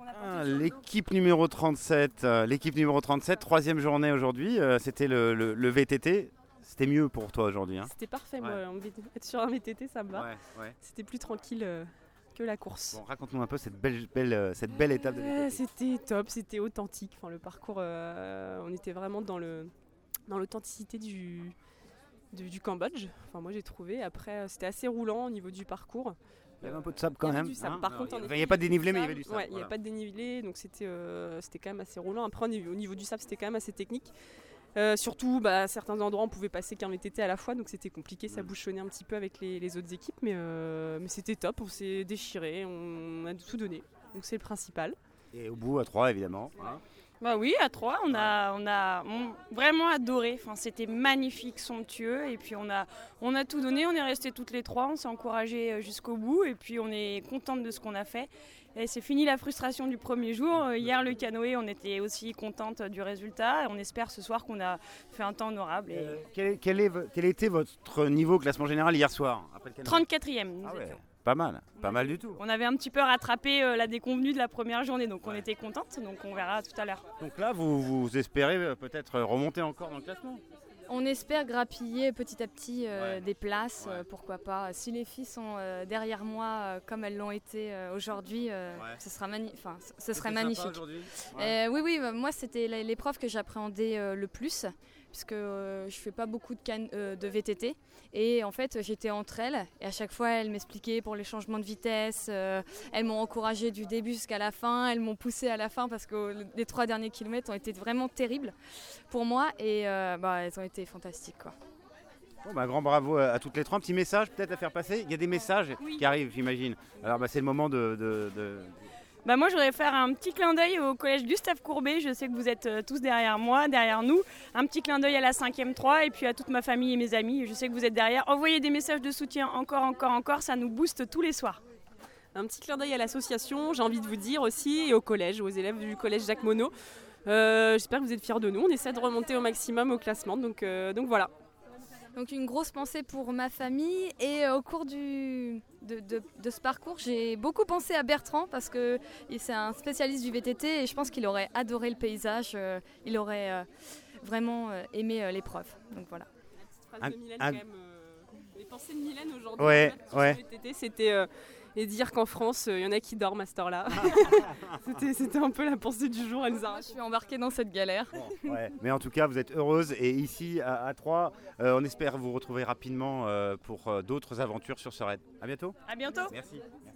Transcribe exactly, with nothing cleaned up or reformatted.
qu'on a porté Ah, sur le dos. l'équipe numéro trente-sept, euh, l'équipe numéro trente-sept, troisième journée aujourd'hui, euh, c'était le, le- le V T T. C'était mieux pour toi aujourd'hui, hein? C'était parfait, Ouais. moi, en V T T être sur un V T T, ça me va. Ouais, ouais. C'était plus tranquille euh, que la course. Bon, raconte-nous un peu cette belle, belle, euh, cette belle étape de Euh, V T T. C'était top, c'était authentique. Enfin, le parcours, euh, on était vraiment dans, le, dans l'authenticité du, du, du Cambodge. Enfin, moi, j'ai trouvé. Après, euh, c'était assez roulant au niveau du parcours. Il y avait un peu de sable quand Il y avait même. du sable. hein. Par Non, contre, il en n'y effet, avait pas de dénivelé, mais il y avait du sable. Ouais, il n'y voilà. avait pas de dénivelé, donc c'était, euh, c'était quand même assez roulant. Après, au niveau, au niveau du sable, c'était quand même assez technique. Euh, surtout, bah, à certains endroits, on pouvait passer qu'un V T T à la fois, donc c'était compliqué, ça Mm. bouchonnait un petit peu avec les, les autres équipes, mais, euh, mais c'était top, on s'est déchiré, on a tout donné, donc c'est le principal. Et au bout, à trois, évidemment. hein. Bah oui, à trois, on a, on a on- vraiment adoré. Enfin, c'était magnifique, somptueux. Et puis on a, on a tout donné, on est restés toutes les trois, on s'est encouragés jusqu'au bout. Et puis on est contente de ce qu'on a fait. Et c'est fini la frustration du premier jour. Euh, Hier, le canoë, on était aussi contente du résultat. Et on espère ce soir qu'on a fait un temps honorable. Et Euh, quel, quel est vo- quel était votre niveau au classement général hier soir après le canoë? trente-quatrième. nous Ah ouais, étions. pas mal, pas mal du tout. On avait un petit peu rattrapé euh, la déconvenue de la première journée, donc on était contente. Donc on verra tout à l'heure. Donc là, vous, vous espérez euh, peut-être remonter encore dans le classement? On espère grappiller petit à petit euh, Ouais. des places, Ouais. euh, pourquoi pas. Si les filles sont euh, derrière moi euh, comme elles l'ont été euh, aujourd'hui, euh, Ouais. ce sera, magni- enfin, ce- ce C'était serait sympa magnifique. aujourd'hui Ouais. Euh, oui, oui, bah, moi c'était la- l'épreuve que j'appréhendais euh, le plus, puisque euh, je fais pas beaucoup de, can- euh, de V T T. Et en fait, j'étais entre elles, et à chaque fois, elles m'expliquaient pour les changements de vitesse. euh, elles m'ont encouragée du début jusqu'à la fin, elles m'ont poussée à la fin, parce que euh, les trois derniers kilomètres ont été vraiment terribles pour moi, et euh, bah, elles ont été fantastiques, quoi. Bon, bah, grand bravo à, à toutes les trois. Un petit message peut-être à faire passer. Il y a des messages Oui. qui arrivent, j'imagine. Alors bah, c'est le moment de... de- de- Bah moi, je voudrais faire un petit clin d'œil au collège Gustave Courbet. Je sais que vous êtes euh, tous derrière moi, derrière nous. Un petit clin d'œil à la cinquième trois et puis à toute ma famille et mes amis. Je sais que vous êtes derrière. Envoyez des messages de soutien encore, encore, encore. Ça nous booste tous les soirs. Un petit clin d'œil à l'association, j'ai envie de vous dire aussi, et au collège, aux élèves du collège Jacques Monod. Euh, j'espère que vous êtes fiers de nous, on essaie de remonter au maximum au classement, donc, euh, donc voilà. Donc une grosse pensée pour ma famille, et euh, au cours du, de, de- de ce parcours, j'ai beaucoup pensé à Bertrand, parce que il- c'est un spécialiste du V T T et je pense qu'il aurait adoré le paysage, euh, il aurait euh, vraiment euh, aimé euh, l'épreuve. Donc voilà. La petite phrase Un- de Mylène, un- quand même, euh, les pensées de Mylène aujourd'hui, Ouais, en fait, sur ouais. son V T T, c'était euh, et dire qu'en France, il y en a qui dorment à cette heure-là. c'était, c'était un peu la pensée du jour, elle nous a Moi, je suis embarquée dans cette galère. Ouais. Mais en tout cas, vous êtes heureuse. Et ici, à, à Troyes, euh, on espère vous retrouver rapidement euh, pour euh, d'autres aventures sur ce raid. À bientôt. À bientôt. Merci.